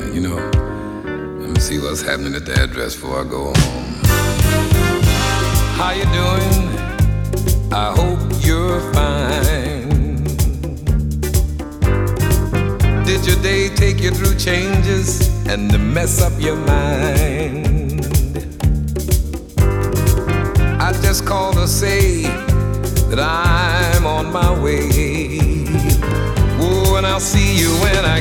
You know, let me see what's happening at the address before I go home. How you doing? I hope you're fine. Did your day take you through changes and to mess up your mind? I just called to say that I'm on my way. Oh, and I'll see you when I